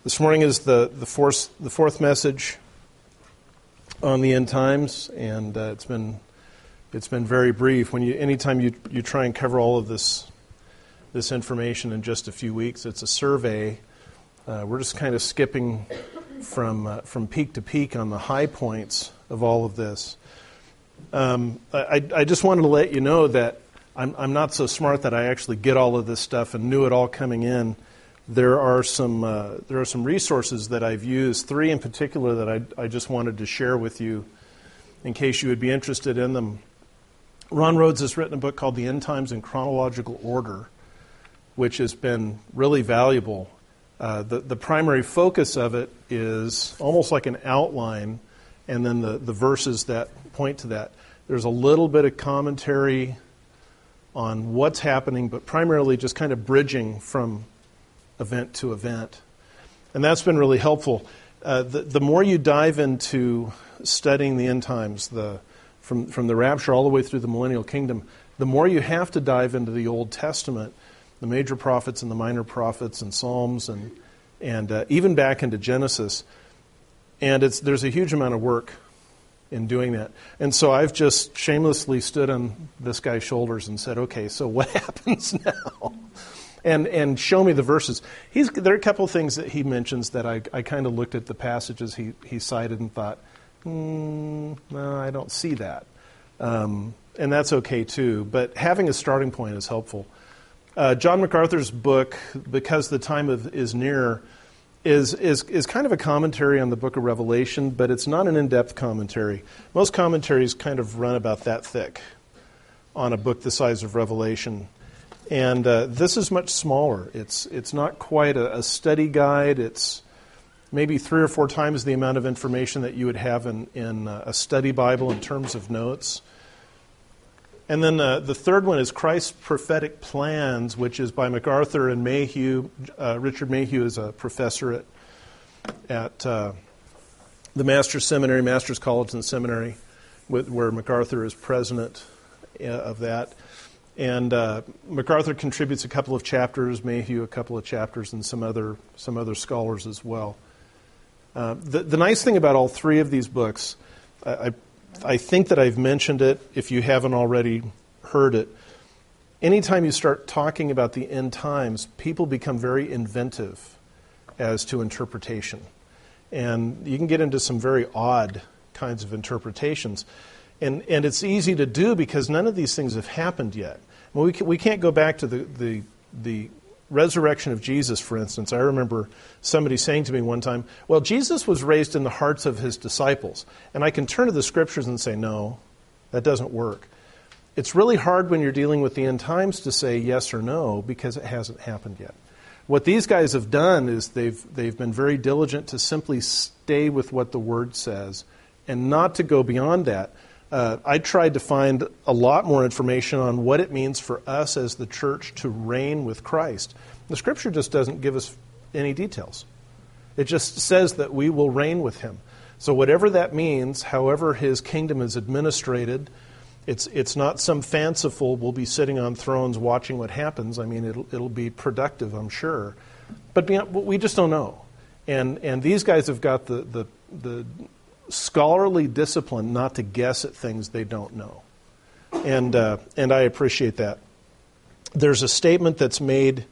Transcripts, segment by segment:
This morning is the fourth message on the end times, and it's been very brief. Anytime you try and cover all of this information in just a few weeks, it's a survey. We're just kind of skipping from peak to peak on the high points of all of this. I just wanted to let you know that I'm not so smart that I actually get all of this stuff and knew it all coming in. There are some resources that I've used, 3 in particular that I just wanted to share with you in case you would be interested in them. Ron Rhodes has written a book called The End Times in Chronological Order, which has been really valuable. The primary focus of it is almost like an outline, and then the verses that point to that. There's a little bit of commentary on what's happening, but primarily just kind of bridging from event to event. And that's been really helpful. The more you dive into studying the end times, from the rapture all the way through the millennial kingdom, the more you have to dive into the Old Testament, the major prophets and the minor prophets and Psalms and even back into Genesis. And there's a huge amount of work in doing that. And so I've just shamelessly stood on this guy's shoulders and said, okay, so what happens now? And show me the verses. There are a couple of things that he mentions that I kind of looked at the passages he cited and thought, no, I don't see that. And that's okay too. But having a starting point is helpful. John MacArthur's book, Because the Time is Near, is kind of a commentary on the book of Revelation, but it's not an in-depth commentary. Most commentaries kind of run about that thick on a book the size of Revelation. And this is much smaller. It's not quite a study guide. It's maybe 3 or 4 times the amount of information that you would have in a study Bible in terms of notes. And then the third one is Christ's Prophetic Plans, which is by MacArthur and Mayhew. Richard Mayhew is a professor at the Master's Seminary, Master's College and Seminary, where MacArthur is president of that. And MacArthur contributes a couple of chapters, Mayhew a couple of chapters, and some other scholars as well. The nice thing about all 3 of these books, I think that I've mentioned it, if you haven't already heard it. Anytime you start talking about the end times, people become very inventive as to interpretation. And you can get into some very odd kinds of interpretations. And it's easy to do because none of these things have happened yet. Well, we can't go back to the resurrection of Jesus, for instance. I remember somebody saying to me one time, well, Jesus was raised in the hearts of his disciples. And I can turn to the scriptures and say, no, that doesn't work. It's really hard when you're dealing with the end times to say yes or no because it hasn't happened yet. What these guys have done is they've been very diligent to simply stay with what the Word says and not to go beyond that. I tried to find a lot more information on what it means for us as the church to reign with Christ. The Scripture just doesn't give us any details. It just says that we will reign with Him. So whatever that means, however His kingdom is administrated, it's not some fanciful, we'll be sitting on thrones watching what happens. I mean, it'll be productive, I'm sure. But we just don't know. And these guys have got the scholarly discipline not to guess at things they don't know. And I appreciate that. There's a statement that's made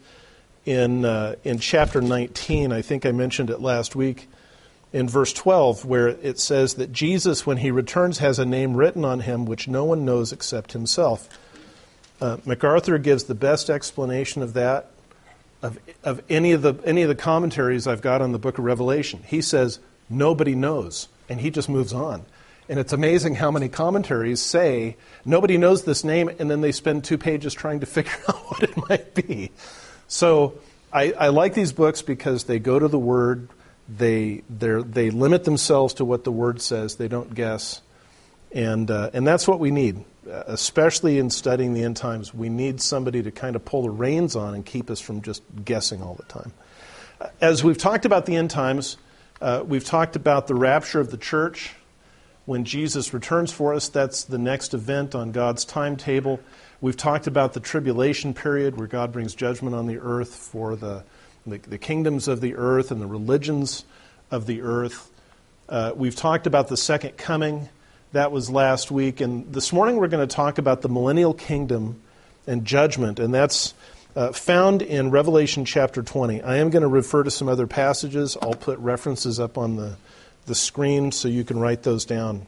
in chapter 19, I think I mentioned it last week, in verse 12, where it says that Jesus, when He returns, has a name written on Him which no one knows except Himself. MacArthur gives the best explanation of that, of any of the commentaries I've got on the book of Revelation. He says, nobody knows. And he just moves on. And it's amazing how many commentaries say, nobody knows this name, and then they spend 2 pages trying to figure out what it might be. So I like these books because they go to the Word. They limit themselves to what the Word says. They don't guess. And that's what we need, especially in studying the end times. We need somebody to kind of pull the reins on and keep us from just guessing all the time. As we've talked about the end times, we've talked about the rapture of the church. When Jesus returns for us, that's the next event on God's timetable. We've talked about the tribulation period where God brings judgment on the earth for the the kingdoms of the earth and the religions of the earth. We've talked about the second coming. That was last week. And this morning we're going to talk about the millennial kingdom and judgment. And that's found in Revelation chapter 20. I am going to refer to some other passages. I'll put references up on the screen so you can write those down.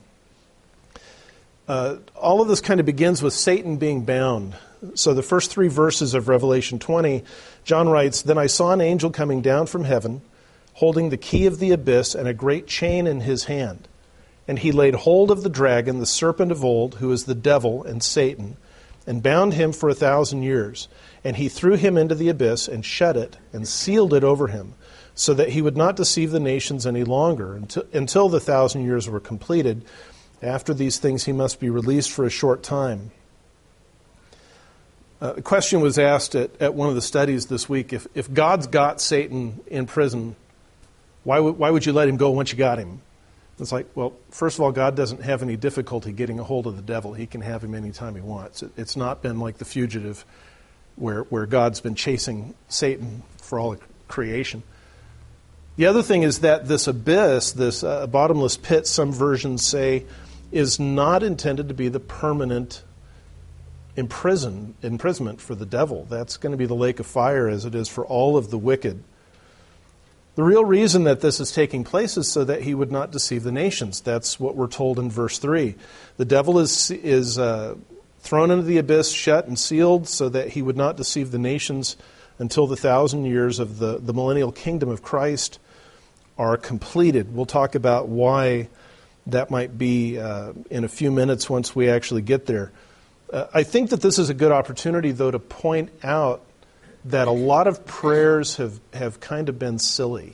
All of this kind of begins with Satan being bound. So the first 3 verses of Revelation 20, John writes, "Then I saw an angel coming down from heaven, holding the key of the abyss and a great chain in his hand. And he laid hold of the dragon, the serpent of old, who is the devil and Satan, and bound him for 1,000 years. And he threw him into the abyss and shut it and sealed it over him, so that he would not deceive the nations any longer until the 1,000 years were completed. After these things he must be released for a short time." A question was asked at one of the studies this week, if God's got Satan in prison, why would you let him go once you got him? It's like, well, first of all, God doesn't have any difficulty getting a hold of the devil. He can have him anytime he wants. It's not been like The Fugitive where God's been chasing Satan for all of creation. The other thing is that this abyss, this bottomless pit, some versions say, is not intended to be the permanent imprisonment for the devil. That's going to be the lake of fire as it is for all of the wicked. The real reason that this is taking place is so that he would not deceive the nations. That's what we're told in verse 3. The devil is thrown into the abyss, shut and sealed, so that he would not deceive the nations until the 1,000 years of the millennial kingdom of Christ are completed. We'll talk about why that might be in a few minutes once we actually get there. I think that this is a good opportunity, though, to point out that a lot of prayers have kind of been silly.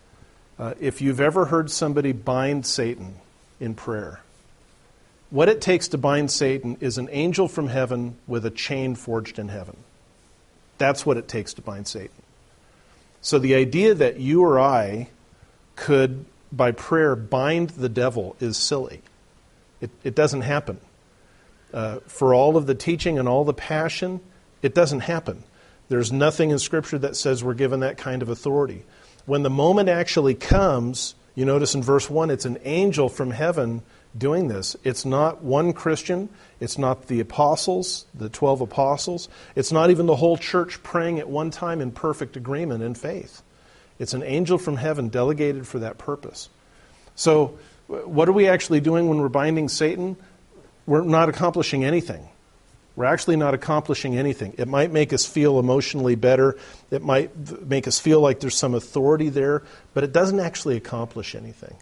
If you've ever heard somebody bind Satan in prayer, what it takes to bind Satan is an angel from heaven with a chain forged in heaven. That's what it takes to bind Satan. So the idea that you or I could, by prayer, bind the devil is silly. It doesn't happen. For all of the teaching and all the passion, it doesn't happen. There's nothing in Scripture that says we're given that kind of authority. When the moment actually comes, you notice in verse 1, it's an angel from heaven doing this. It's not one Christian. It's not the apostles, the 12 apostles. It's not even the whole church praying at one time in perfect agreement in faith. It's an angel from heaven delegated for that purpose. So what are we actually doing when we're binding Satan? We're not accomplishing anything. We're actually not accomplishing anything. It might make us feel emotionally better. It might make us feel like there's some authority there, but it doesn't actually accomplish anything.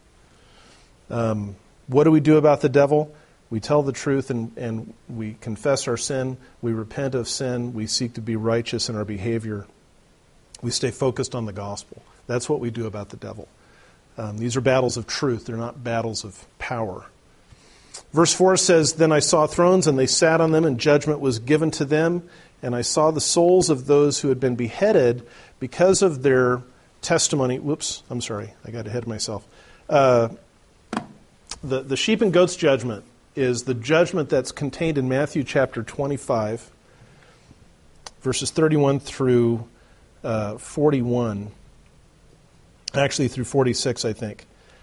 What do we do about the devil? We tell the truth and we confess our sin. We repent of sin. We seek to be righteous in our behavior. We stay focused on the gospel. That's what we do about the devil. These are battles of truth. They're not battles of power. Verse 4 says, "Then I saw thrones, and they sat on them, and judgment was given to them. And I saw the souls of those who had been beheaded because of their testimony." Whoops, I'm sorry. I got ahead of myself. The sheep and goats judgment is the judgment that's contained in Matthew chapter 25, verses 31 through 41. Actually, through 46, I think.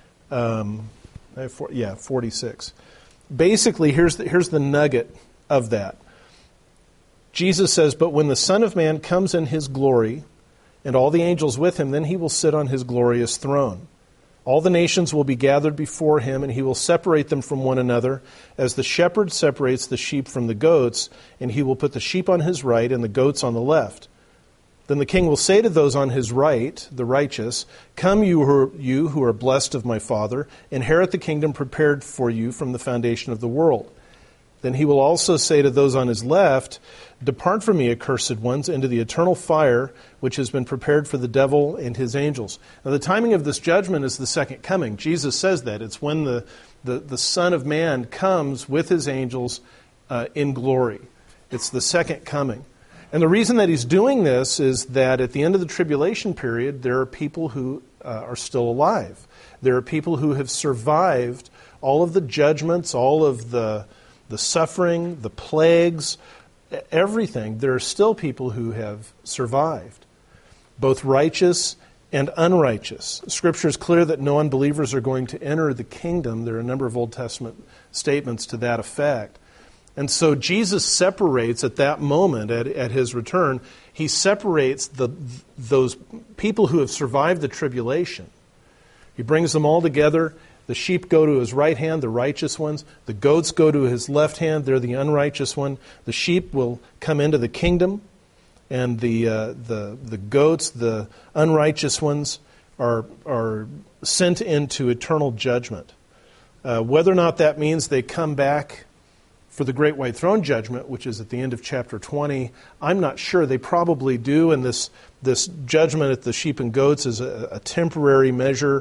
46. Basically, here's the nugget of that. Jesus says, "But when the Son of Man comes in his glory, and all the angels with him, then he will sit on his glorious throne. All the nations will be gathered before him, and he will separate them from one another, as the shepherd separates the sheep from the goats, and he will put the sheep on his right and the goats on the left. Then the king will say to those on his right, the righteous, 'Come, you who are blessed of my Father, inherit the kingdom prepared for you from the foundation of the world.' Then he will also say to those on his left, 'Depart from me, accursed ones, into the eternal fire, which has been prepared for the devil and his angels.'" Now, the timing of this judgment is the second coming. Jesus says that. It's when the Son of Man comes with his angels in glory. It's the second coming. And the reason that he's doing this is that at the end of the tribulation period, there are people who are still alive. There are people who have survived all of the judgments, all of the suffering, the plagues, everything. There are still people who have survived. both righteous and unrighteous. Scripture is clear that no unbelievers are going to enter the kingdom. There are a number of Old Testament statements to that effect. And so Jesus separates at that moment, at his return, he separates those people who have survived the tribulation. He brings them all together. The sheep go to his right hand, the righteous ones. The goats go to his left hand, they're the unrighteous one. The sheep will come into the kingdom, and the goats, the unrighteous ones, are sent into eternal judgment. Whether or not that means they come back for the Great White Throne Judgment, which is at the end of chapter 20, I'm not sure. They probably do, and this judgment at the sheep and goats is a temporary measure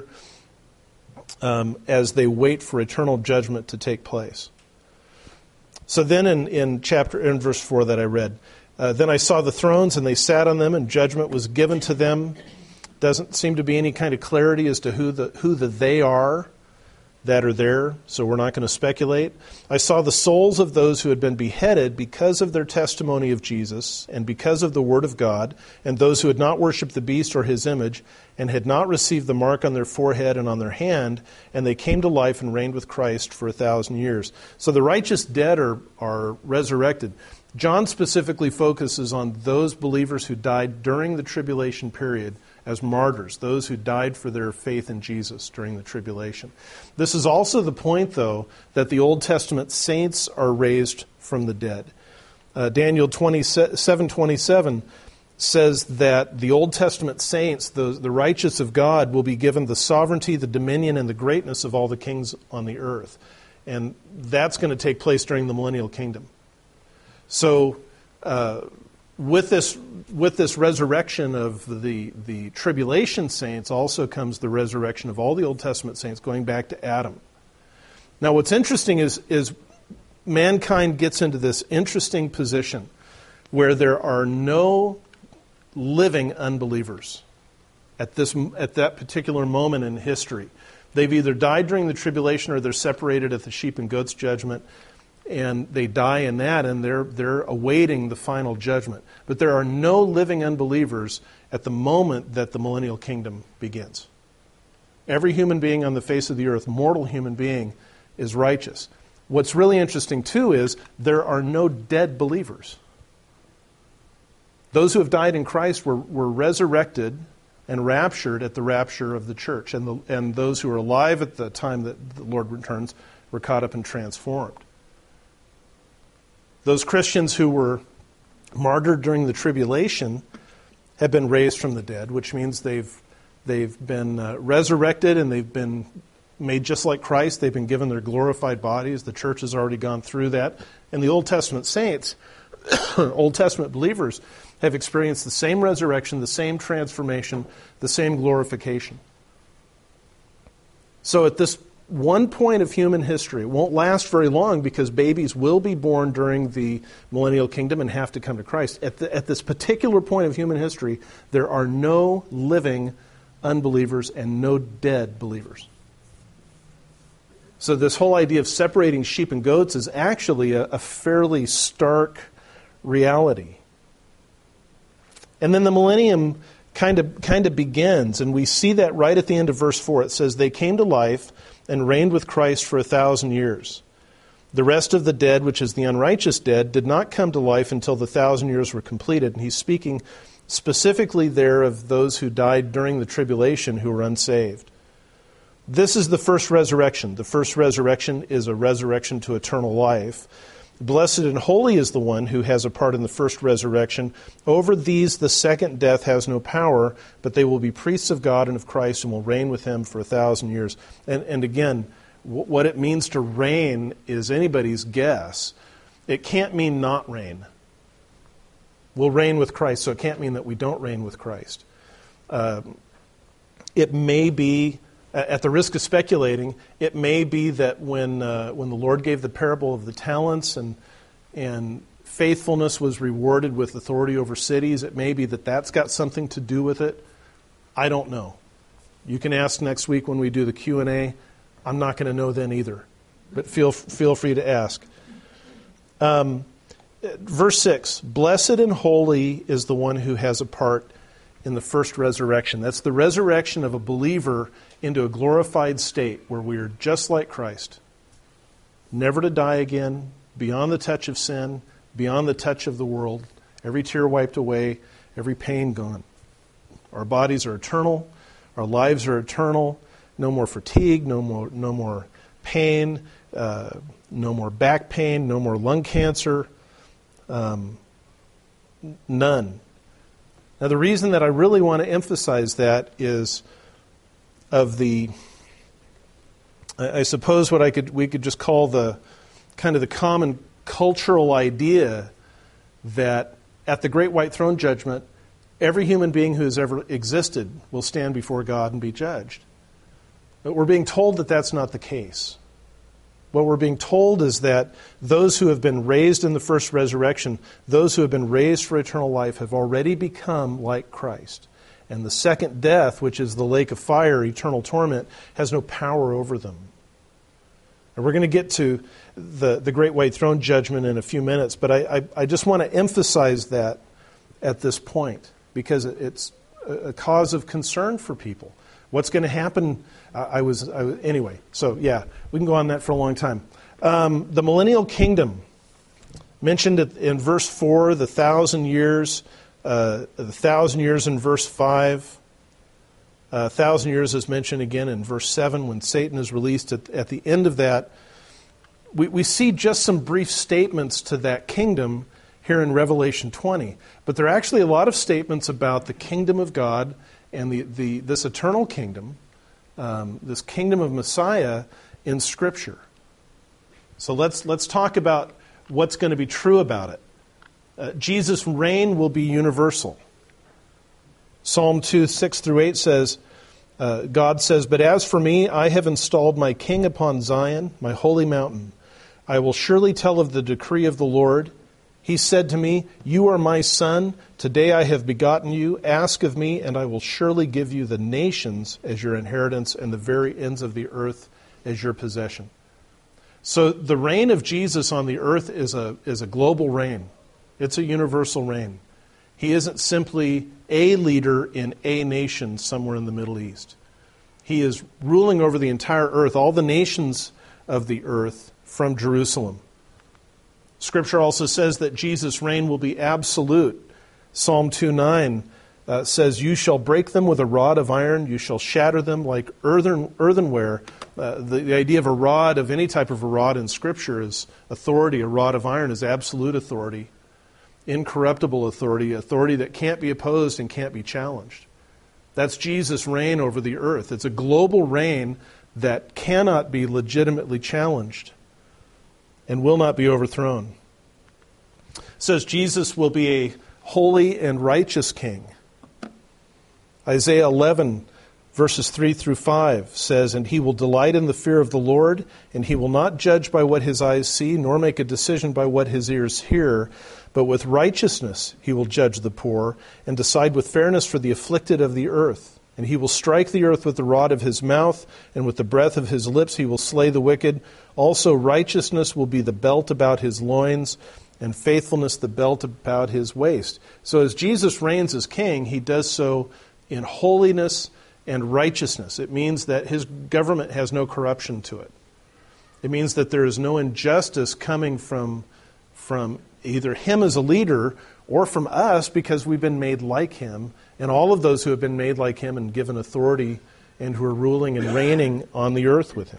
as they wait for eternal judgment to take place. So then in verse 4 that I read, then I saw the thrones, and they sat on them, and judgment was given to them. Doesn't seem to be any kind of clarity as to who the they are that are there, so we're not going to speculate. I saw the souls of those who had been beheaded because of their testimony of Jesus and because of the word of God, and those who had not worshipped the beast or his image and had not received the mark on their forehead and on their hand, and they came to life and reigned with Christ for 1,000 years. So the righteous dead are resurrected. John specifically focuses on those believers who died during the tribulation period as martyrs, those who died for their faith in Jesus during the tribulation. This is also the point, though, that the Old Testament saints are raised from the dead. Daniel 7:27 says that the Old Testament saints, the righteous of God, will be given the sovereignty, the dominion, and the greatness of all the kings on the earth. And that's going to take place during the millennial kingdom. So with this resurrection of the tribulation saints also comes the resurrection of all the Old Testament saints going back to Adam. Now what's interesting is mankind gets into this interesting position where there are no living unbelievers at that particular moment in history. They've either died during the tribulation or they're separated at the sheep and goats judgment, and they die in that, and they're awaiting the final judgment. But there are no living unbelievers at the moment that the millennial kingdom begins. Every human being on the face of the earth, mortal human being, is righteous. What's really interesting, too, is there are no dead believers. Those who have died in Christ were resurrected and raptured at the rapture of the church. And those who are alive at the time that the Lord returns were caught up and transformed. Those Christians who were martyred during the tribulation have been raised from the dead, which means they've been resurrected and they've been made just like Christ. They've been given their glorified bodies. The church has already gone through that. And the Old Testament saints, Old Testament believers, have experienced the same resurrection, the same transformation, the same glorification. So at this one point of human history, it won't last very long because babies will be born during the millennial kingdom and have to come to Christ. At this particular point of human history, there are no living unbelievers and no dead believers. So this whole idea of separating sheep and goats is actually a fairly stark reality. And then the millennium kind of begins, and we see that right at the end of verse 4. It says, "They came to life and reigned with Christ for 1,000 years. The rest of the dead, which is the unrighteous dead, did not come to life until the 1,000 years were completed." And he's speaking specifically there of those who died during the tribulation who were unsaved. This is the first resurrection. The first resurrection is a resurrection to eternal life. Blessed and holy is the one who has a part in the first resurrection. Over these the second death has no power, but they will be priests of God and of Christ and will reign with him for 1,000 years. And again, what it means to reign is anybody's guess. It can't mean not reign. We'll reign with Christ, so it can't mean that we don't reign with Christ. It may be, at the risk of speculating, it may be that when the Lord gave the parable of the talents and faithfulness was rewarded with authority over cities, it may be that that's got something to do with it. I don't know. You can ask next week when we do the Q&A. I'm not going to know then either, but feel free to ask. Verse 6, "Blessed and holy is the one who has a part in the first resurrection. That's the resurrection of a believer into a glorified state where we are just like Christ, never to die again, beyond the touch of sin, beyond the touch of the world, every tear wiped away, every pain gone. Our bodies are eternal, our lives are eternal, no more fatigue, no more pain, no more back pain, no more lung cancer, none. Now, the reason that I really want to emphasize that is I suppose what we could just call the kind of the common cultural idea that at the Great White Throne Judgment, every human being who has ever existed will stand before God and be judged. But we're being told that that's not the case. What we're being told is that those who have been raised in the first resurrection, those who have been raised for eternal life, have already become like Christ. And the second death, which is the lake of fire, eternal torment, has no power over them. And we're going to get to the Great White Throne Judgment in a few minutes, but I just want to emphasize that at this point, because it's a cause of concern for people. What's going to happen? Anyway, so yeah, we can go on that for a long time. The millennial kingdom, mentioned in verse 4, the 1,000 years, the 1,000 years in verse 5. 1,000 years is mentioned again in verse 7 when Satan is released. At the end of that, we see just some brief statements to that kingdom here in Revelation 20. But there are actually a lot of statements about the kingdom of God and this eternal kingdom, this kingdom of Messiah in Scripture. So let's talk about what's going to be true about it. Jesus' reign will be universal. Psalm 2, 6 through 8 says, God says, "But as for me, I have installed my king upon Zion, my holy mountain. I will surely tell of the decree of the Lord. He said to me, 'You are my son. Today I have begotten you. Ask of me, and I will surely give you the nations as your inheritance and the very ends of the earth as your possession.'" So the reign of Jesus on the earth is a global reign. It's a universal reign. He isn't simply a leader in a nation somewhere in the Middle East. He is ruling over the entire earth, all the nations of the earth from Jerusalem. Scripture also says that Jesus' reign will be absolute. Psalm 2:9 says, "You shall break them with a rod of iron, you shall shatter them like earthenware." The idea of a rod, of any type of a rod in Scripture, is authority. A rod of iron is absolute authority, incorruptible authority, authority that can't be opposed and can't be challenged. That's Jesus' reign over the earth. It's a global reign that cannot be legitimately challenged and will not be overthrown. It says Jesus will be a holy and righteous king. Isaiah 11, verses 3 through 5 says, "And he will delight in the fear of the Lord, and he will not judge by what his eyes see, nor make a decision by what his ears hear. But with righteousness he will judge the poor, and decide with fairness for the afflicted of the earth. And he will strike the earth with the rod of his mouth, and with the breath of his lips he will slay the wicked. Also righteousness will be the belt about his loins, and faithfulness the belt about his waist." So as Jesus reigns as king, he does so in holiness and righteousness. It means that his government has no corruption to it. It means that there is no injustice coming from either him as a leader or from us because we've been made like him, and all of those who have been made like him and given authority and who are ruling and reigning on the earth with him.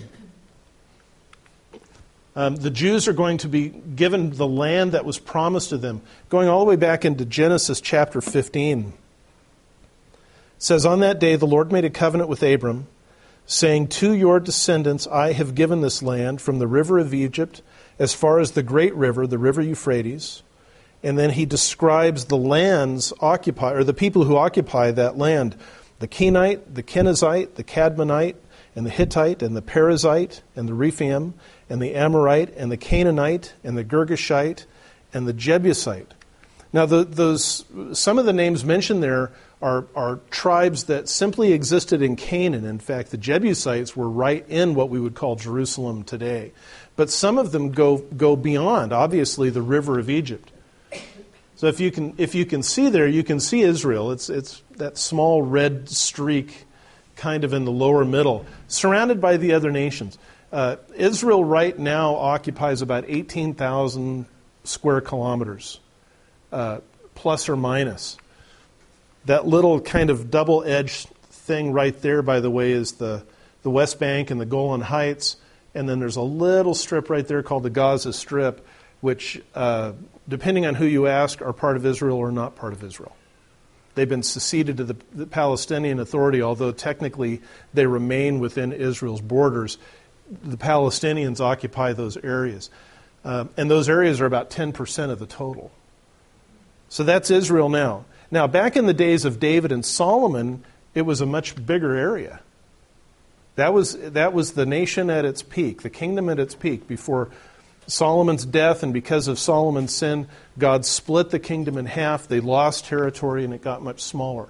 The Jews are going to be given the land that was promised to them, going all the way back into Genesis chapter 15. It says, "On that day the Lord made a covenant with Abram, saying, 'To your descendants I have given this land, from the river of Egypt as far as the great river, the river Euphrates.'" And then he describes the lands occupied, or the people who occupy that land: the Kenite, the Kenizzite, the Cadmonite, and the Hittite, and the Perizzite, and the Rephaim, and the Amorite, and the Canaanite, and the Girgashite, and the Jebusite. Now, some of the names mentioned there are tribes that simply existed in Canaan. In fact, the Jebusites were right in what we would call Jerusalem today. But some of them go beyond, obviously, the river of Egypt. So if you can see there, you can see Israel. It's that small red streak kind of in the lower middle, surrounded by the other nations. Israel right now occupies about 18,000 square kilometers, plus or minus. That little kind of double-edged thing right there, by the way, is the West Bank and the Golan Heights. And then there's a little strip right there called the Gaza Strip, which, depending on who you ask, are part of Israel or not part of Israel. They've been seceded to the Palestinian Authority, although technically they remain within Israel's borders. The Palestinians occupy those areas. And those areas are about 10% of the total. So that's Israel now. Now, back in the days of David and Solomon, it was a much bigger area. That was the nation at its peak, the kingdom at its peak, before Solomon's death, and because of Solomon's sin, God split the kingdom in half. They lost territory, and it got much smaller.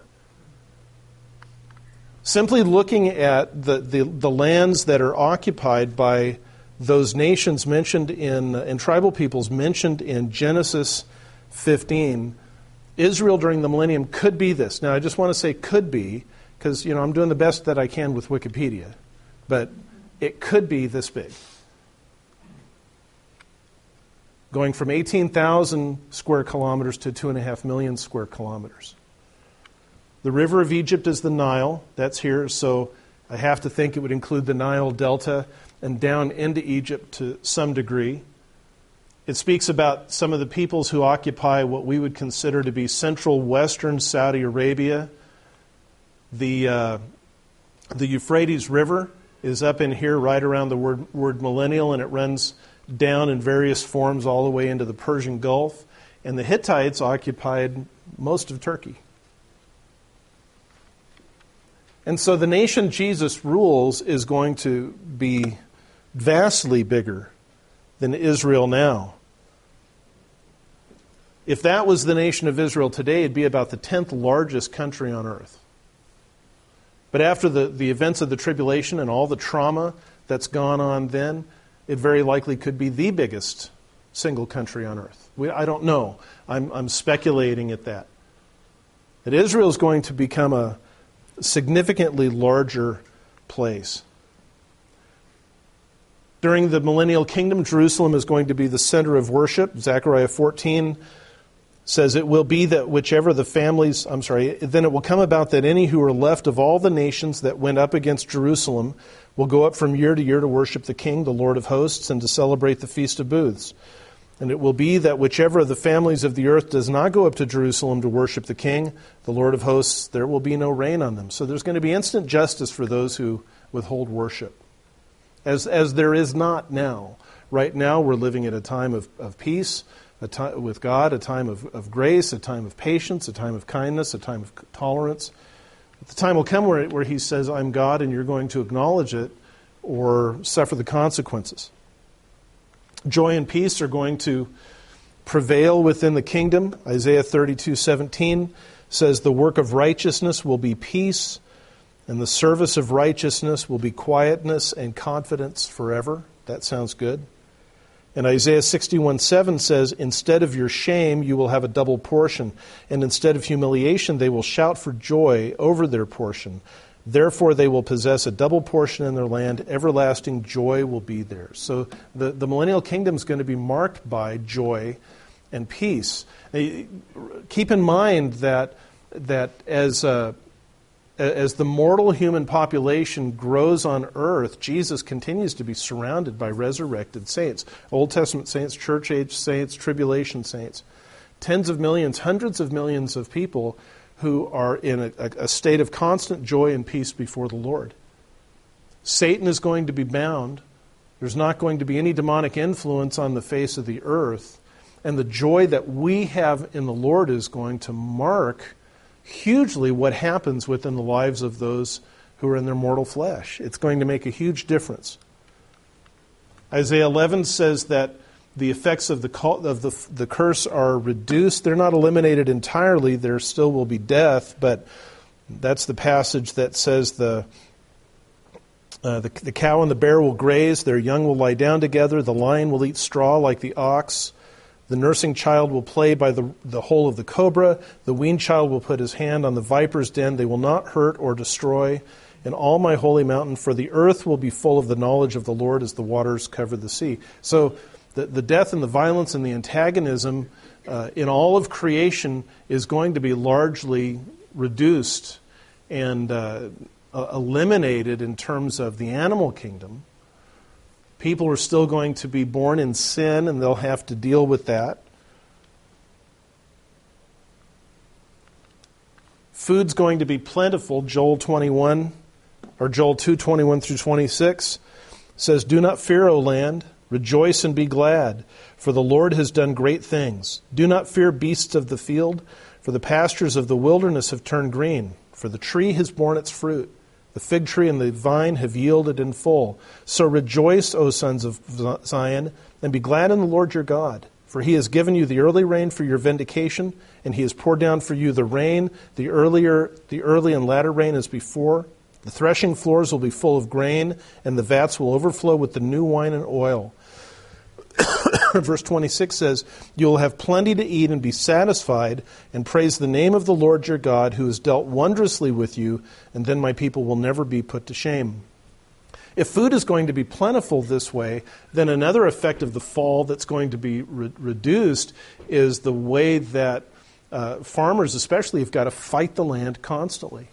Simply looking at the lands that are occupied by those nations mentioned and tribal peoples mentioned in Genesis 15, Israel during the millennium could be this. Now, I just want to say could be, because I'm doing the best that I can with Wikipedia, but it could be this big. Going from 18,000 square kilometers to 2.5 million square kilometers. The river of Egypt is the Nile. That's here, so I have to think it would include the Nile Delta and down into Egypt to some degree. It speaks about some of the peoples who occupy what we would consider to be central western Saudi Arabia. The Euphrates River is up in here right around the word millennial, and it runs down in various forms all the way into the Persian Gulf. And the Hittites occupied most of Turkey. And so the nation Jesus rules is going to be vastly bigger than Israel now. If that was the nation of Israel today, it'd be about the 10th largest country on earth. But after the events of the tribulation and all the trauma that's gone on then, it very likely could be the biggest single country on earth. I don't know. I'm speculating at that. That Israel is going to become a significantly larger place. During the millennial kingdom, Jerusalem is going to be the center of worship. Zechariah 14 says it will be that then it will come about that any who are left of all the nations that went up against Jerusalem will go up from year to year to worship the King, the Lord of hosts, and to celebrate the Feast of Booths. And it will be that whichever of the families of the earth does not go up to Jerusalem to worship the King, the Lord of hosts, there will be no rain on them. So there's going to be instant justice for those who withhold worship, as there is not now. Right now we're living at a time of peace, a time with God, a time of grace, a time of patience, a time of kindness, a time of tolerance. But the time will come where He says, I'm God, and you're going to acknowledge it or suffer the consequences. Joy and peace are going to prevail within the kingdom. Isaiah 32:17 says, the work of righteousness will be peace, and the service of righteousness will be quietness and confidence forever. That sounds good. And Isaiah 61:7 says, instead of your shame, you will have a double portion, and instead of humiliation, they will shout for joy over their portion. Therefore, they will possess a double portion in their land. Everlasting joy will be theirs. So the millennial kingdom is going to be marked by joy and peace. Keep in mind that as the mortal human population grows on earth, Jesus continues to be surrounded by resurrected saints. Old Testament saints, church age saints, tribulation saints. Tens of millions, hundreds of millions of people who are in a state of constant joy and peace before the Lord. Satan is going to be bound. There's not going to be any demonic influence on the face of the earth. And the joy that we have in the Lord is going to mark hugely what happens within the lives of those who are in their mortal flesh. It's going to make a huge difference. Isaiah 11 says that the effects of the curse are reduced. They're not eliminated entirely. There still will be death, but that's the passage that says the cow and the bear will graze, their young will lie down together, the lion will eat straw like the ox, The nursing child will play by the hole of the cobra. The weaned child will put his hand on the viper's den. They will not hurt or destroy in all my holy mountain, for the earth will be full of the knowledge of the Lord as the waters cover the sea. So the death and the violence and the antagonism in all of creation is going to be largely reduced and eliminated in terms of the animal kingdom. People are still going to be born in sin, and they'll have to deal with that. Food's going to be plentiful. Joel 2:21 through 26 says, "Do not fear, O land. Rejoice and be glad, for the Lord has done great things. Do not fear beasts of the field, for the pastures of the wilderness have turned green, for the tree has borne its fruit. The fig tree and the vine have yielded in full. So rejoice, O sons of Zion, and be glad in the Lord your God. For he has given you the early rain for your vindication, and he has poured down for you the rain, the early and latter rain as before. The threshing floors will be full of grain, and the vats will overflow with the new wine and oil." Verse 26 says, "You will have plenty to eat and be satisfied, and praise the name of the Lord your God, who has dealt wondrously with you, and then my people will never be put to shame." If food is going to be plentiful this way, then another effect of the fall that's going to be reduced is the way that farmers especially have got to fight the land constantly.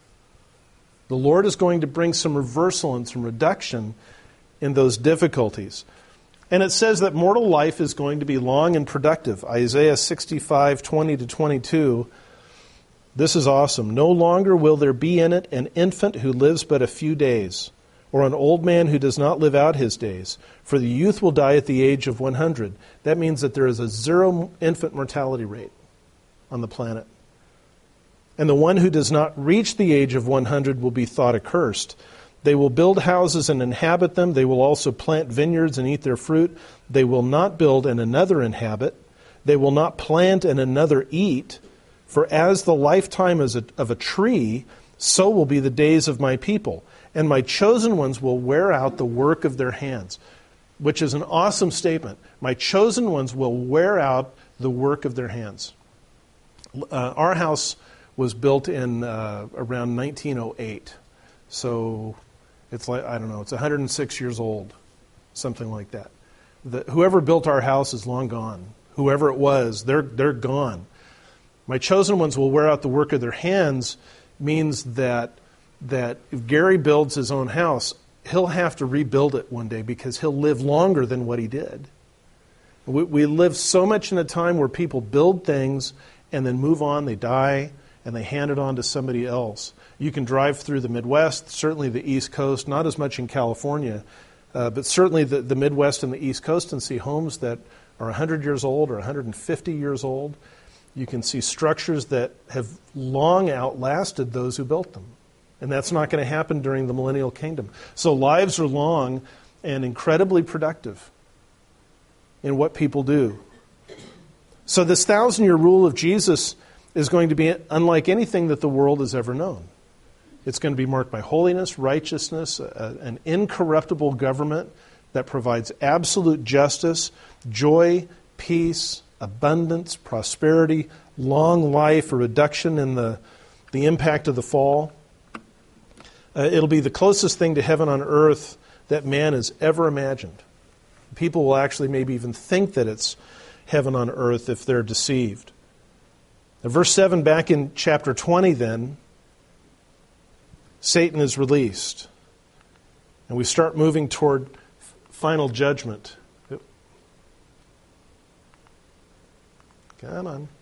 The Lord is going to bring some reversal and some reduction in those difficulties. And it says that mortal life is going to be long and productive. Isaiah 65:20 to 22. This is awesome. "No longer will there be in it an infant who lives but a few days, or an old man who does not live out his days. For the youth will die at the age of 100. That means that there is a 0 infant mortality rate on the planet. "And the one who does not reach the age of 100 will be thought accursed. They will build houses and inhabit them. They will also plant vineyards and eat their fruit. They will not build and another inhabit. They will not plant and another eat. For as the lifetime of a tree, so will be the days of my people. And my chosen ones will wear out the work of their hands." Which is an awesome statement. My chosen ones will wear out the work of their hands. Our house was built in around 1908. So it's like, I don't know, it's 106 years old, something like that. Whoever built our house is long gone. Whoever it was, they're gone. My chosen ones will wear out the work of their hands means that if Gary builds his own house, he'll have to rebuild it one day because he'll live longer than what he did. We live so much in a time where people build things and then move on, they die, and they hand it on to somebody else. You can drive through the Midwest, certainly the East Coast, not as much in California, but certainly the Midwest and the East Coast, and see homes that are 100 years old or 150 years old. You can see structures that have long outlasted those who built them. And that's not going to happen during the millennial kingdom. So lives are long and incredibly productive in what people do. So this 1,000-year rule of Jesus is going to be unlike anything that the world has ever known. It's going to be marked by holiness, righteousness, an incorruptible government that provides absolute justice, joy, peace, abundance, prosperity, long life, a reduction in the impact of the fall. It'll be the closest thing to heaven on earth that man has ever imagined. People will actually maybe even think that it's heaven on earth if they're deceived. Now, verse 7, back in chapter 20 then, Satan is released. And we start moving toward final judgment. Come on.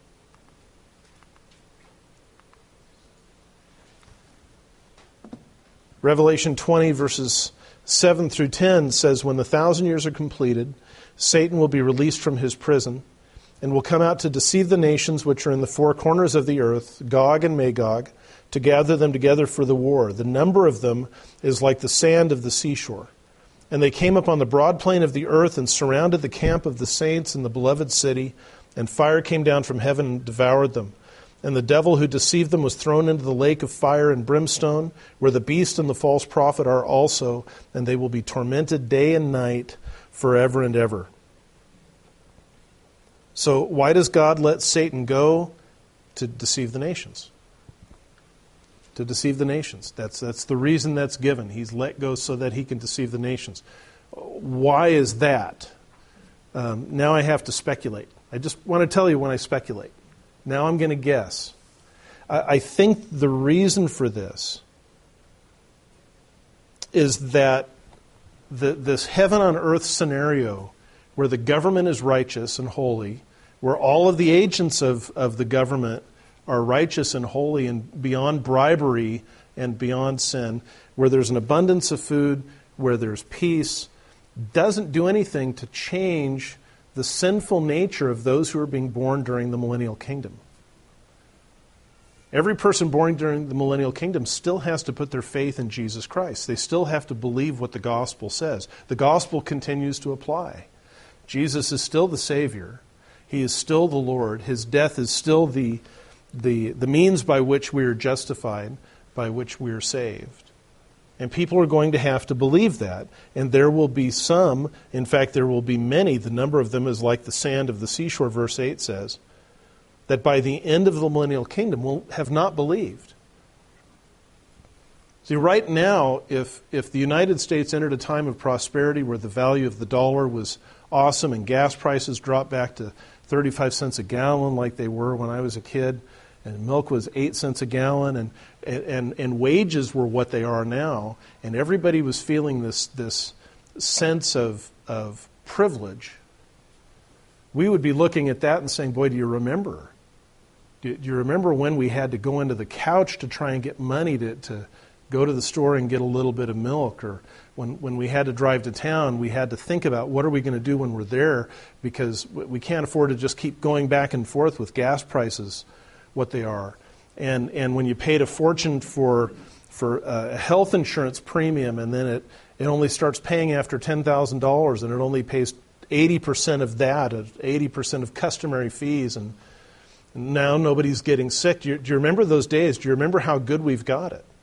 Revelation 20 verses 7 through 10 says, "When the 1,000 years are completed, Satan will be released from his prison and will come out to deceive the nations which are in the four corners of the earth, Gog and Magog, to gather them together for the war. The number of them is like the sand of the seashore. And they came upon the broad plain of the earth and surrounded the camp of the saints in the beloved city, and fire came down from heaven and devoured them. And the devil who deceived them was thrown into the lake of fire and brimstone, where the beast and the false prophet are also, and they will be tormented day and night forever and ever." So why does God let Satan go? To deceive the nations. To deceive the nations. That's the reason that's given. He's let go so that he can deceive the nations. Why is that? Now I have to speculate. I just want to tell you when I speculate. Now I'm going to guess. I think the reason for this is that this heaven on earth scenario where the government is righteous and holy, where all of the agents of the government are righteous and holy and beyond bribery and beyond sin, where there's an abundance of food, where there's peace, doesn't do anything to change the sinful nature of those who are being born during the millennial kingdom. Every person born during the millennial kingdom still has to put their faith in Jesus Christ. They still have to believe what the gospel says. The gospel continues to apply. Jesus is still the Savior. He is still the Lord. His death is still the means by which we are justified, by which we are saved. And people are going to have to believe that. And there will be some, in fact, there will be many, the number of them is like the sand of the seashore, verse 8 says, that by the end of the millennial kingdom will have not believed. See, right now, if the United States entered a time of prosperity where the value of the dollar was awesome and gas prices dropped back to 35 cents a gallon like they were when I was a kid, and milk was 8 cents a gallon, and wages were what they are now, and everybody was feeling this sense of privilege, we would be looking at that and saying, boy, do you remember? Do you remember when we had to go into the couch to try and get money to go to the store and get a little bit of milk? Or when we had to drive to town, we had to think about what are we going to do when we're there, because we can't afford to just keep going back and forth with gas prices what they are. And when you paid a fortune for a health insurance premium, and then it only starts paying after $10,000, and it only pays 80% of that, 80% of customary fees, and now nobody's getting sick. Do you remember those days? Do you remember how good we've got it?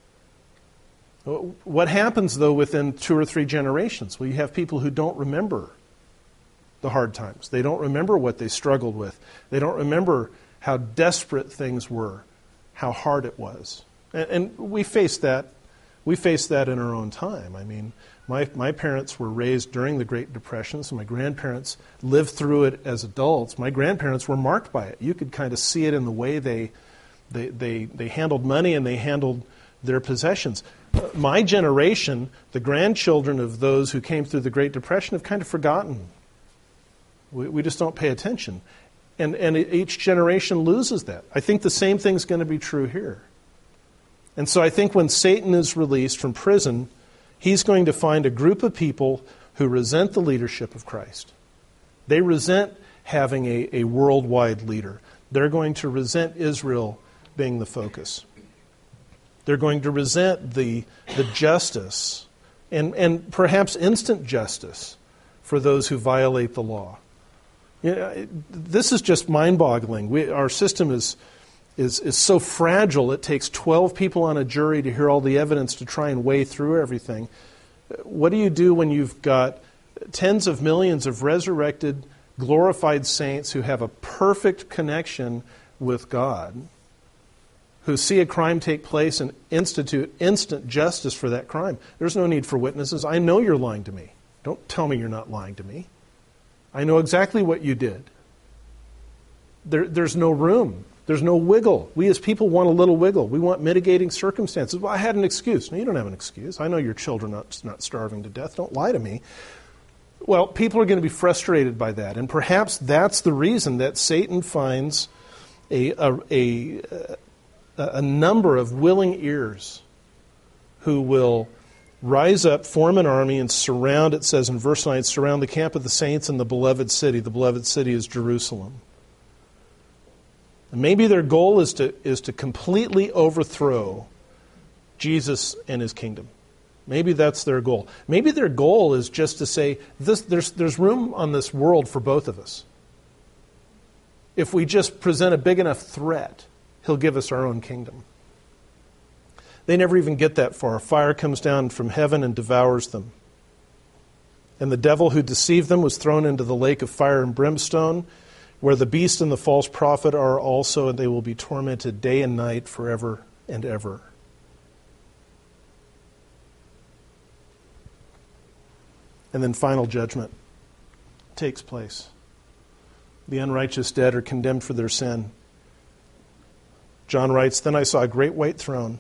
What happens, though, within 2 or 3 generations? Well, you have people who don't remember the hard times. They don't remember what they struggled with. They don't remember how desperate things were, how hard it was. And we face that. We face that in our own time. I mean, my parents were raised during the Great Depression, so my grandparents lived through it as adults. My grandparents were marked by it. You could kind of see it in the way they handled money and they handled their possessions. My generation, the grandchildren of those who came through the Great Depression, have kind of forgotten. We just don't pay attention. And each generation loses that. I think the same thing's going to be true here. And so I think when Satan is released from prison, he's going to find a group of people who resent the leadership of Christ. They resent having a worldwide leader. They're going to resent Israel being the focus. They're going to resent the justice and perhaps instant justice for those who violate the law. You know, this is just mind-boggling. Our system is so fragile. It takes 12 people on a jury to hear all the evidence to try and weigh through everything. What do you do when you've got tens of millions of resurrected, glorified saints who have a perfect connection with God, who see a crime take place and institute instant justice for that crime? There's no need for witnesses. I know you're lying to me. Don't tell me you're not lying to me. I know exactly what you did. There's no room. There's no wiggle. We as people want a little wiggle. We want mitigating circumstances. Well, I had an excuse. No, you don't have an excuse. I know your children are not starving to death. Don't lie to me. Well, people are going to be frustrated by that. And perhaps that's the reason that Satan finds a number of willing ears who will rise up, form an army, and surround, it says in verse 9, surround the camp of the saints in the beloved city. The beloved city is Jerusalem. And maybe their goal is to completely overthrow Jesus and his kingdom. Maybe that's their goal. Maybe their goal is just to say, there's room on this world for both of us. If we just present a big enough threat, he'll give us our own kingdom. They never even get that far. Fire comes down from heaven and devours them. And the devil who deceived them was thrown into the lake of fire and brimstone. where the beast and the false prophet are also, and they will be tormented day and night forever and ever. And then final judgment takes place. The unrighteous dead are condemned for their sin. John writes, "Then I saw a great white throne,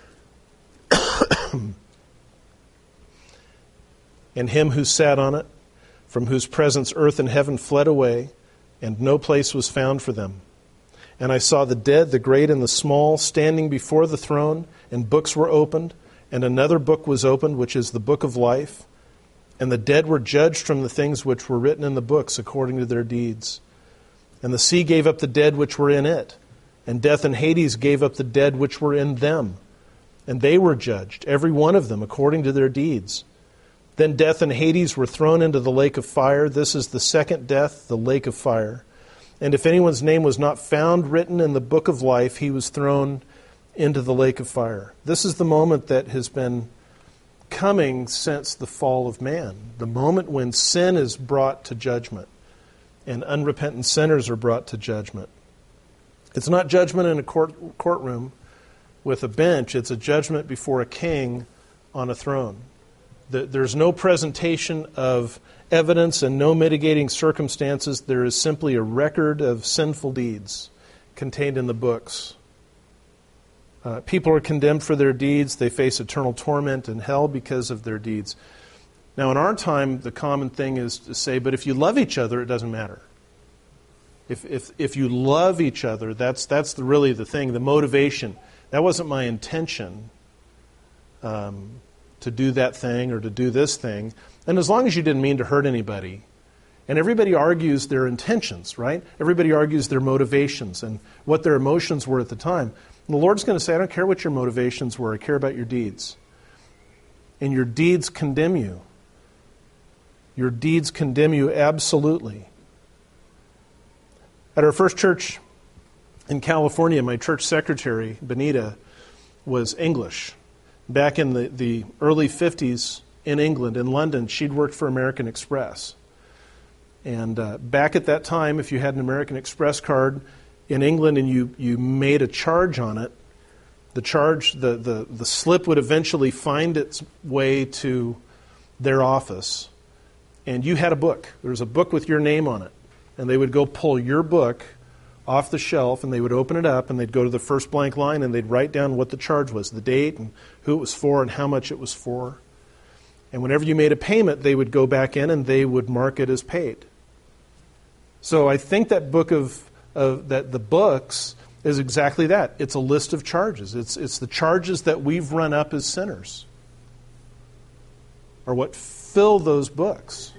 and him who sat on it, from whose presence earth and heaven fled away, and no place was found for them. And I saw the dead, the great and the small, standing before the throne, and books were opened, and another book was opened, which is the book of life. And the dead were judged from the things which were written in the books according to their deeds. And the sea gave up the dead which were in it, and death and Hades gave up the dead which were in them. And they were judged, every one of them, according to their deeds. Then death and Hades were thrown into the lake of fire. This is the second death, the lake of fire. And if anyone's name was not found written in the book of life, he was thrown into the lake of fire." This is the moment that has been coming since the fall of man, the moment when sin is brought to judgment and unrepentant sinners are brought to judgment. It's not judgment in a courtroom with a bench. It's a judgment before a king on a throne. There's no presentation of evidence and no mitigating circumstances. There is simply a record of sinful deeds contained in the books. People are condemned for their deeds. They face eternal torment in hell because of their deeds. Now, in our time, the common thing is to say, but if you love each other, it doesn't matter. If you love each other, that's really the thing, the motivation. That wasn't my intention to do that thing or to do this thing. And as long as you didn't mean to hurt anybody. And everybody argues their intentions, right? Everybody argues their motivations and what their emotions were at the time. And the Lord's going to say, I don't care what your motivations were. I care about your deeds. And your deeds condemn you. Your deeds condemn you absolutely. At our first church in California, my church secretary, Benita, was English. Back in the early 50s in England, in London, she'd worked for American Express. And back at that time, if you had an American Express card in England and you made a charge on it, the slip would eventually find its way to their office. And you had a book. There was a book with your name on it. And they would go pull your book off the shelf, and they would open it up, and they'd go to the first blank line, and they'd write down what the charge was, the date, and who it was for, and how much it was for. And whenever you made a payment, they would go back in, and they would mark it as paid. So I think that the books is exactly that. It's a list of charges. It's the charges that we've run up as sinners are what fill those books.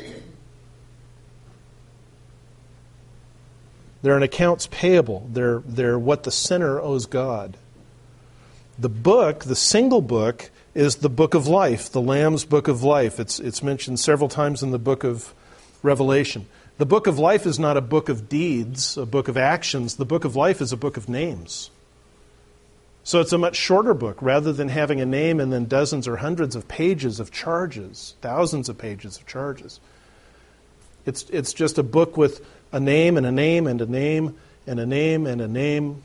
They're an accounts payable. They're what the sinner owes God. The book, the single book, is the book of life, the Lamb's book of life. It's mentioned several times in the book of Revelation. The book of life is not a book of deeds, a book of actions. The book of life is a book of names. So it's a much shorter book. Rather than having a name and then dozens or hundreds of pages of charges, thousands of pages of charges. It's just a book with a name and a name and a name and a name and a name.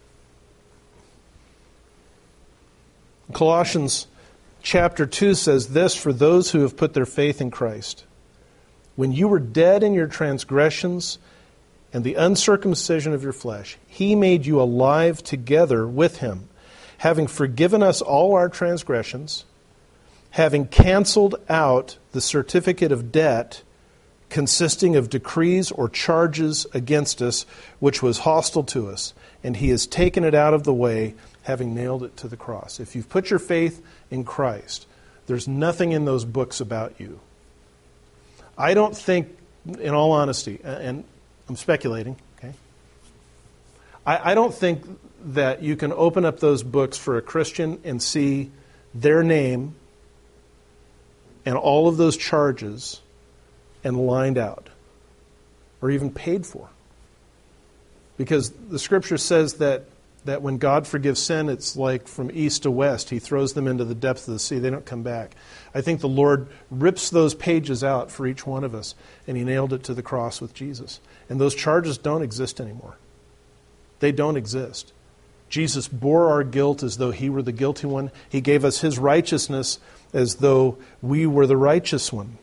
Colossians chapter 2 says this, for those who have put their faith in Christ. When you were dead in your transgressions and the uncircumcision of your flesh, He made you alive together with Him, having forgiven us all our transgressions, having canceled out the certificate of debt consisting of decrees or charges against us, which was hostile to us, and He has taken it out of the way, having nailed it to the cross. If you've put your faith in Christ, there's nothing in those books about you. I don't think, in all honesty, and I'm speculating, okay? I don't think that you can open up those books for a Christian and see their name and all of those charges and lined out or even paid for. Because the Scripture says that that when God forgives sin, it's like from east to west. He throws them into the depths of the sea. They don't come back. I think the Lord rips those pages out for each one of us, and He nailed it to the cross with Jesus. And those charges don't exist anymore. They don't exist. Jesus bore our guilt as though He were the guilty one. He gave us His righteousness as though we were the righteous one.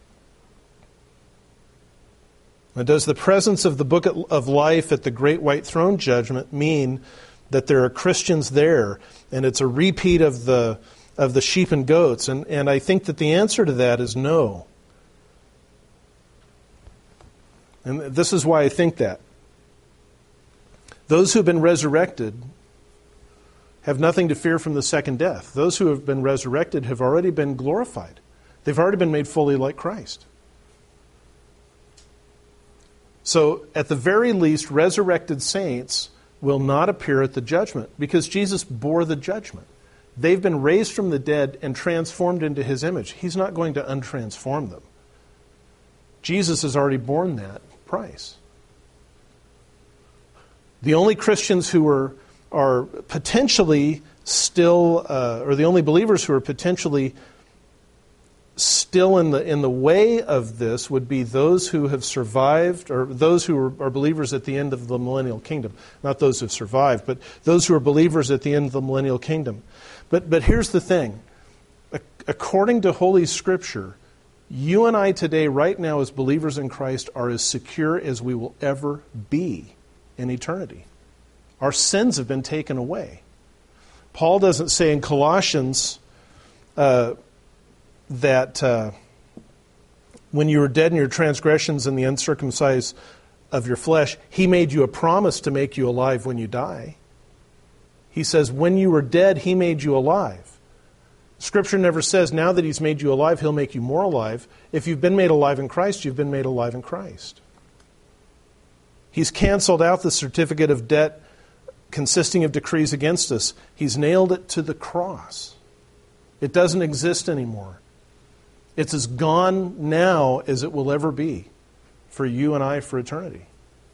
Now, does the presence of the book of life at the great white throne judgment mean that there are Christians there and it's a repeat of the sheep and goats? And I think that the answer to that is no. And this is why I think that. Those who have been resurrected have nothing to fear from the second death. Those who have been resurrected have already been glorified. They've already been made fully like Christ. So, at the very least, resurrected saints will not appear at the judgment because Jesus bore the judgment. They've been raised from the dead and transformed into His image. He's not going to untransform them. Jesus has already borne that price. The only Christians who are potentially still, or the only believers who are potentially still in the way of this would be those who have survived, or those who are believers at the end of the millennial kingdom. Not those who have survived, but those who are believers at the end of the millennial kingdom. But here's the thing. According to Holy Scripture, you and I today, right now, as believers in Christ, are as secure as we will ever be in eternity. Our sins have been taken away. Paul doesn't say in Colossians that when you were dead in your transgressions and the uncircumcised of your flesh, He made you a promise to make you alive when you die. He says, when you were dead, He made you alive. Scripture never says, now that He's made you alive, He'll make you more alive. If you've been made alive in Christ, you've been made alive in Christ. He's canceled out the certificate of debt consisting of decrees against us. He's nailed it to the cross. It doesn't exist anymore. It's as gone now as it will ever be for you and I for eternity.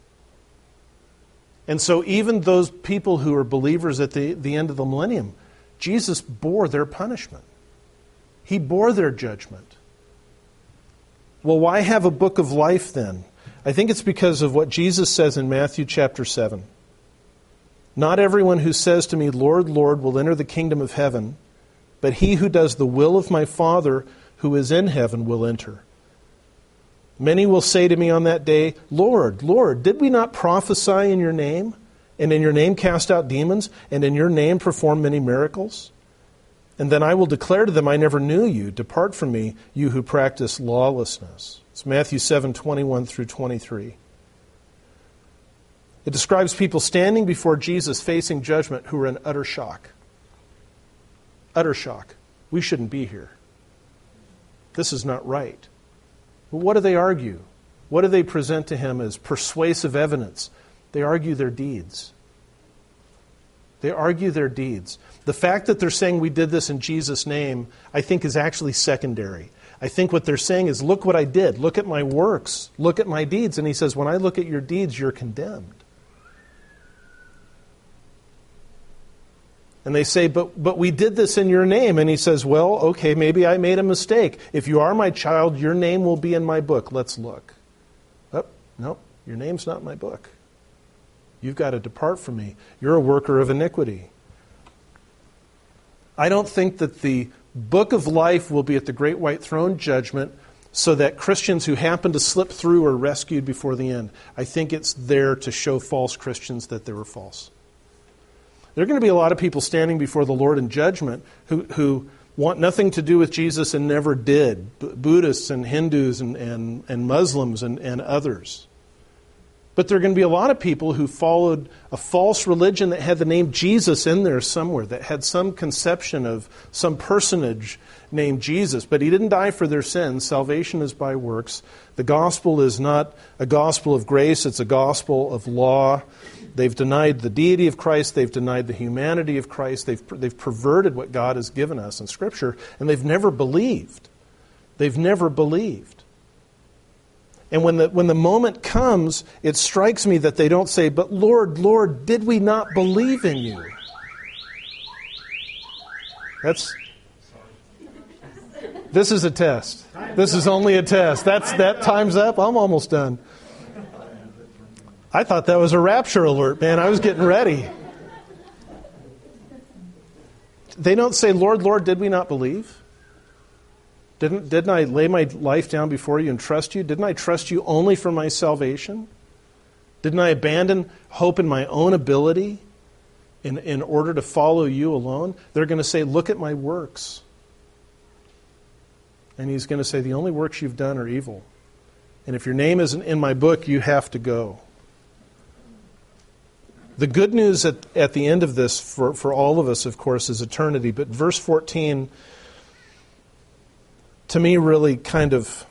And so even those people who are believers at the end of the millennium, Jesus bore their punishment. He bore their judgment. Well, why have a book of life then? I think it's because of what Jesus says in Matthew chapter 7. Not everyone who says to me, Lord, Lord, will enter the kingdom of heaven, but he who does the will of my Father who is in heaven will enter. Many will say to me on that day, Lord, Lord, did we not prophesy in your name, and in your name cast out demons, and in your name perform many miracles? And then I will declare to them, I never knew you. Depart from me, you who practice lawlessness. It's Matthew 7:21 through 23. It describes people standing before Jesus facing judgment who are in utter shock. Utter shock. We shouldn't be here. This is not right. Well, what do they argue? What do they present to Him as persuasive evidence? They argue their deeds. They argue their deeds. The fact that they're saying we did this in Jesus' name, I think is actually secondary. I think what they're saying is, look what I did. Look at my works. Look at my deeds. And He says, when I look at your deeds, you're condemned. And they say, but we did this in your name. And He says, well, okay, maybe I made a mistake. If you are my child, your name will be in my book. Let's look. Oh, no, your name's not in my book. You've got to depart from me. You're a worker of iniquity. I don't think that the book of life will be at the great white throne judgment so that Christians who happen to slip through are rescued before the end. I think it's there to show false Christians that they were false. There are going to be a lot of people standing before the Lord in judgment who want nothing to do with Jesus and never did. Buddhists and Hindus and Muslims and others. But there are going to be a lot of people who followed a false religion that had the name Jesus in there somewhere, that had some conception of some personage named Jesus. But He didn't die for their sins. Salvation is by works. The gospel is not a gospel of grace, it's a gospel of law. They've denied the deity of Christ. They've denied the humanity of Christ. They've perverted what God has given us in Scripture, and they've never believed. They've never believed. And when the moment comes, it strikes me that they don't say, "But Lord, Lord, did we not believe in you?" This is a test. This is only a test. That time's up. I'm almost done. I thought that was a rapture alert, man. I was getting ready. They don't say, "Lord, Lord, did we not believe? Didn't I lay my life down before you and trust you? Didn't I trust you only for my salvation? Didn't I abandon hope in my own ability in order to follow you alone?" They're going to say, "Look at my works." And he's going to say, "The only works you've done are evil. And if your name isn't in my book, you have to go." The good news at the end of this for all of us, of course, is eternity. But verse 14, to me, really kind of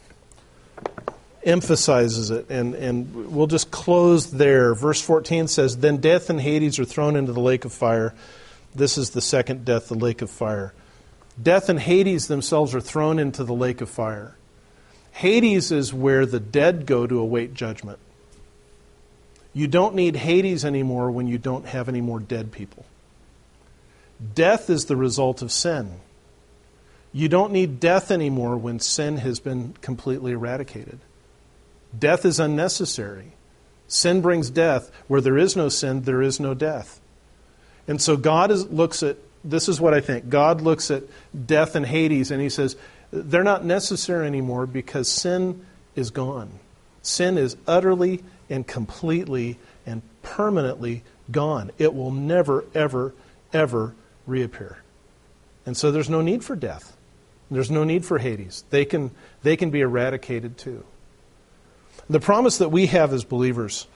emphasizes it. And we'll just close there. Verse 14 says, "Then death and Hades are thrown into the lake of fire." This is the second death, the lake of fire. Death and Hades themselves are thrown into the lake of fire. Hades is where the dead go to await judgment. You don't need Hades anymore when you don't have any more dead people. Death is the result of sin. You don't need death anymore when sin has been completely eradicated. Death is unnecessary. Sin brings death. Where there is no sin, there is no death. And so God looks at, this is what I think, God looks at death and Hades and he says, they're not necessary anymore because sin is gone. Sin is utterly and completely and permanently gone. It will never, ever, ever reappear. And so there's no need for death. There's no need for Hades. They can be eradicated too. The promise that we have as believers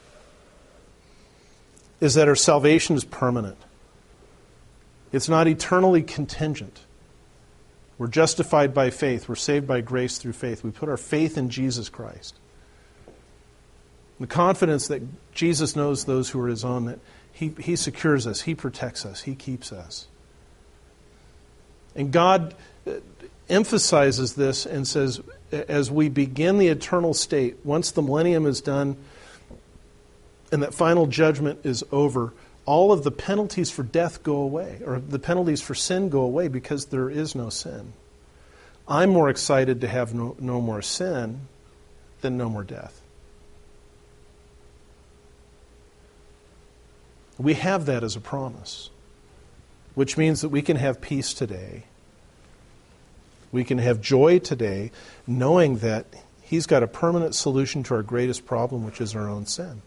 is that our salvation is permanent. It's not eternally contingent. We're justified by faith. We're saved by grace through faith. We put our faith in Jesus Christ. The confidence that Jesus knows those who are his own, that he secures us, he protects us, he keeps us. And God emphasizes this and says, as we begin the eternal state, once the millennium is done and that final judgment is over, all of the penalties for death go away, or the penalties for sin go away because there is no sin. I'm more excited to have no more sin than no more death. We have that as a promise, which means that we can have peace today. We can have joy today, knowing that he's got a permanent solution to our greatest problem, which is our own sin.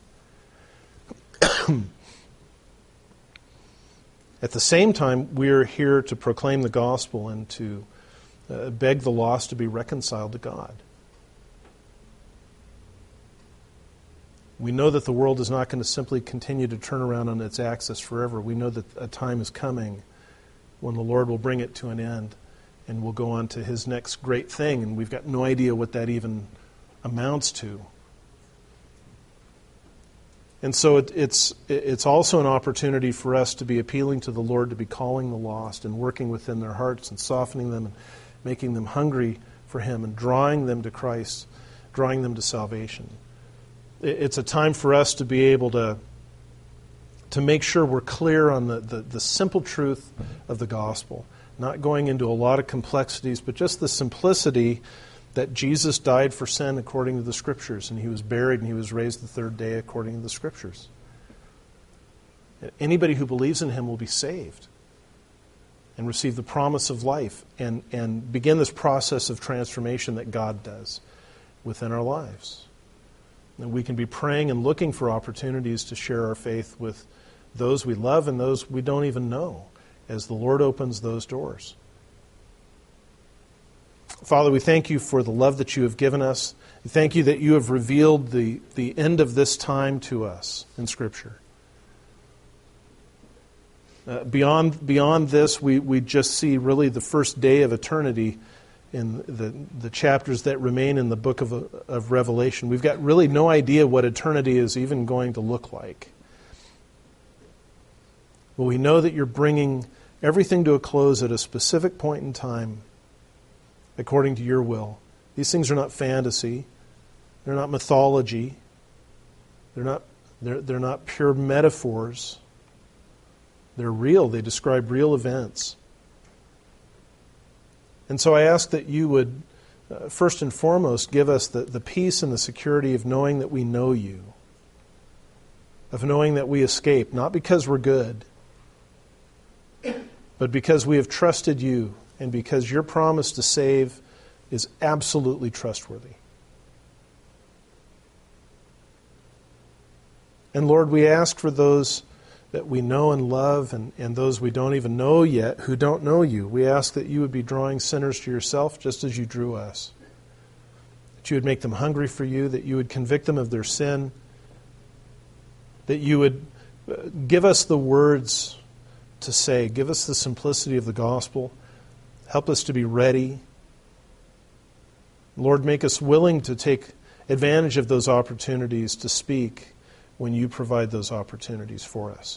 At the same time, we're here to proclaim the gospel and to beg the lost to be reconciled to God. We know that the world is not going to simply continue to turn around on its axis forever. We know that a time is coming when the Lord will bring it to an end and we'll go on to his next great thing, and we've got no idea what that even amounts to. And so it's also an opportunity for us to be appealing to the Lord, to be calling the lost and working within their hearts and softening them and making them hungry for him and drawing them to Christ, drawing them to salvation. It's a time for us to be able to make sure we're clear on the simple truth of the gospel, not going into a lot of complexities, but just the simplicity that Jesus died for sin according to the Scriptures, and he was buried and he was raised the third day according to the Scriptures. Anybody who believes in him will be saved and receive the promise of life and begin this process of transformation that God does within our lives. And we can be praying and looking for opportunities to share our faith with those we love and those we don't even know as the Lord opens those doors. Father, we thank you for the love that you have given us. We thank you that you have revealed the end of this time to us in Scripture. Beyond this, we just see really the first day of eternity in the chapters that remain in the book of Revelation. We've got really no idea what eternity is even going to look like. But we know that you're bringing everything to a close at a specific point in time according to your will. These things are not fantasy. They're not mythology. They're not pure metaphors. They're real. They describe real events. And so I ask that you would, first and foremost, give us the peace and the security of knowing that we know you, of knowing that we escape, not because we're good, but because we have trusted you and because your promise to save is absolutely trustworthy. And Lord, we ask for those that we know and love and those we don't even know yet who don't know you. We ask that you would be drawing sinners to yourself just as you drew us. That you would make them hungry for you, that you would convict them of their sin, that you would give us the words to say, give us the simplicity of the gospel, help us to be ready. Lord, make us willing to take advantage of those opportunities to speak when you provide those opportunities for us.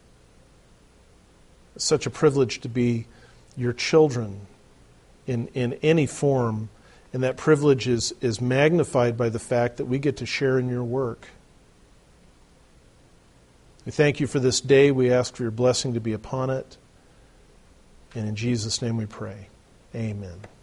It's such a privilege to be your children in any form, and that privilege is magnified by the fact that we get to share in your work. We thank you for this day. We ask for your blessing to be upon it. And in Jesus' name we pray. Amen.